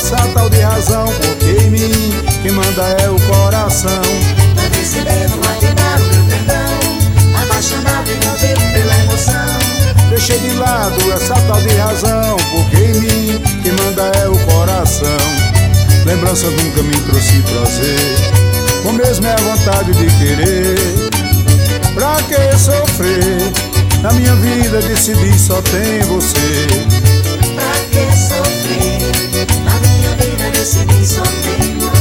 essa tal de razão, porque em mim quem manda é o coração. Tô decidido a te dar o meu perdão, apaixonado e movido pela emoção. Deixei de lado essa tal de razão, porque em mim quem manda é o coração. Lembranças nunca me trouxe prazer, ou mesmo é a vontade de querer. Pra que sofrer? Na minha vida decidi só tem você. Pra que sofrer? Na minha vida decidi só tem você.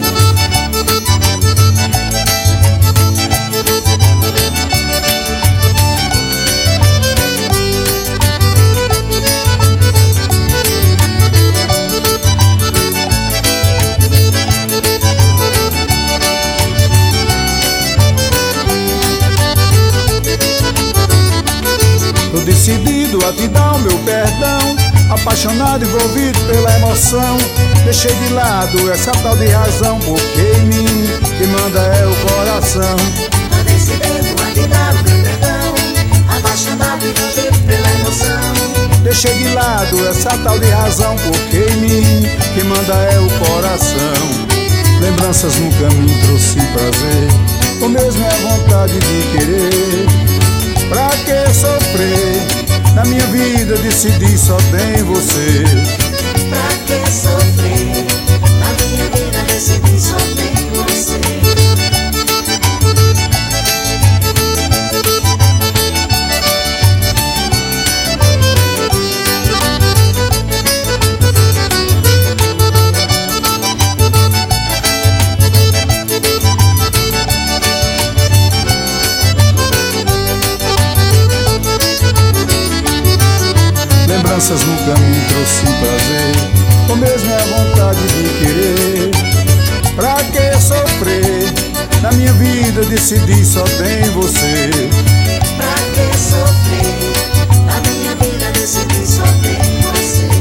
Tô decidido a te dar o meu perdão, apaixonado, envolvido pela emoção. Deixei de lado essa tal de razão, porque em mim quem manda é o coração. Tô decidido a te dar o meu perdão, apaixonado e envolvido pela emoção. Deixei de lado essa tal de razão, porque em mim quem manda é o coração. Lembranças nunca me trouxe prazer, ou mesmo é a vontade de querer. Pra que sofrer? Na minha vida decidi só tem você. Pra que sofrer? Na minha vida decidi só tem você. Lembranças nunca me trouxe prazer, ou mesmo é a vontade de querer. Pra que sofrer? Na minha vida decidi só tem você. Pra que sofrer? Na minha vida decidi só tem você.